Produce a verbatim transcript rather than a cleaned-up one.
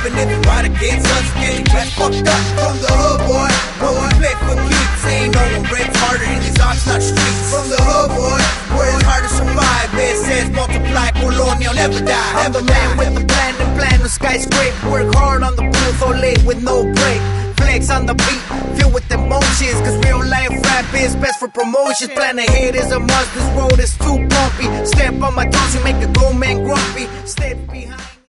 Even if you ride against us, getting dressed fucked up. From the hood, boy, where we play for keeps. Ain't no one breaks harder in these Oxnard streets. From the hood, boy, where it's hard to survive. It says multiply, Colonia never die. I'm the man with the plan and plan the skyscraper. Work hard on the booth all late with no break. Flex on the beat, filled with emotions. Cause real life rap is best for promotions. Plan ahead is a must, this road is too bumpy. Step on my toes, you make a grown man grumpy. Step behind.